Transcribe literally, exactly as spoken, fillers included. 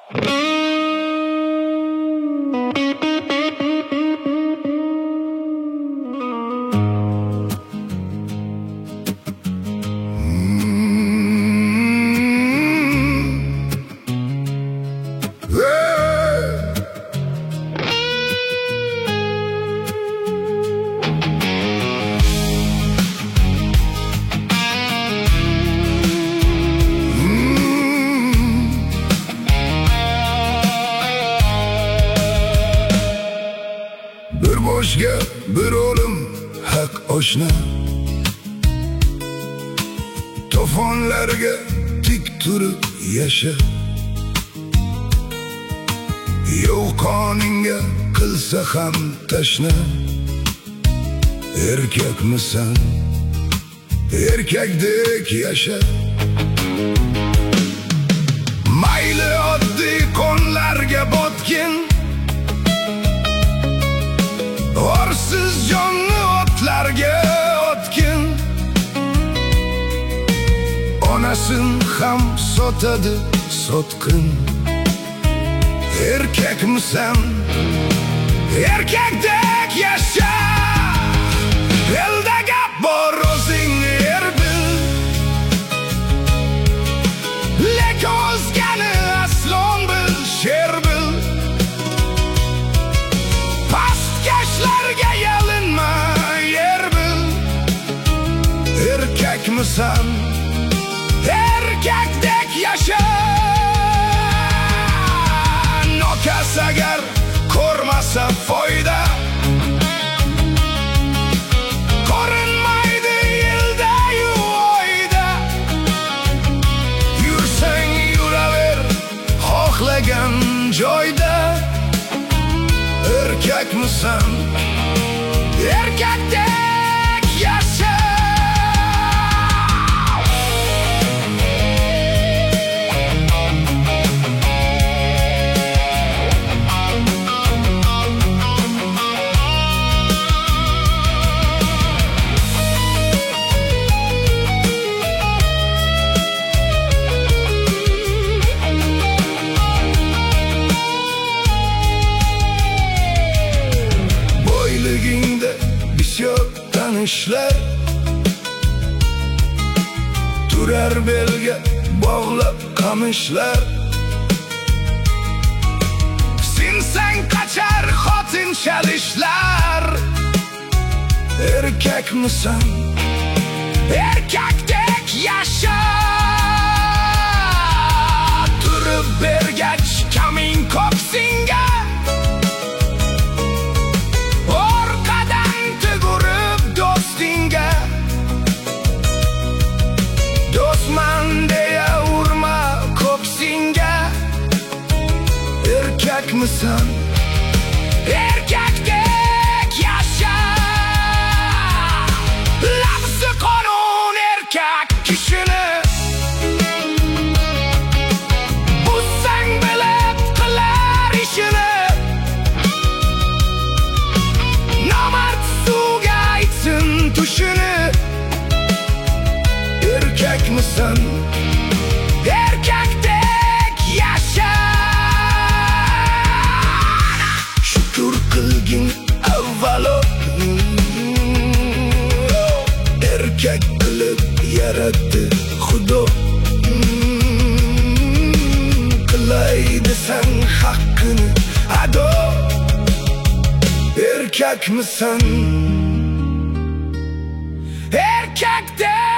Bir boshga bir o'lim haq oshna, to'fonlarga tik turib yasha. Yo'q qoningga qilsa ham tashna. Erkakmisan, erkakdek yasha. Mayli oddiy qonlarga botgin, orsiz jonni otlarga otgin. Onasin ham sotadi sotqin. Erkakmisan, erkakdek yasha. Elda gap bor, o'zingni er bil, lek o'zgani aslon bil, sher bil. Pastkashlarga yalinma, yer bil. Erkakmisan, erkakdek yasha. Nokas agar ko'rmasa foyda, ko'rinmaydi yilda-yu oyda. Yursang yuraver xohlagan joyda. Erkakmisan, erkakdek yasha. Boyligingda bisyor tanishlar, turar belga bog'lab qamishlar. Sinsang qochar xotin chalishlar. Erkakmisan, erkakdek yasha. Turib bergach kaming ko'ksinga, orqadan tugurib do'stingga. Do'stman deya urma ko'ksinga. Erkakmisan, erkakdek yasha. Lafzi qonun erkak kishini, buzzang bilib qilar ishini. Nomard suvga aytsin tushini. Erkakmisan, erkakdek yasha. Shukr qilgin avvalo, erkak qilib yaratdi Xudo. Qilay desang haqqini ado. Erkakmisan, erkakdek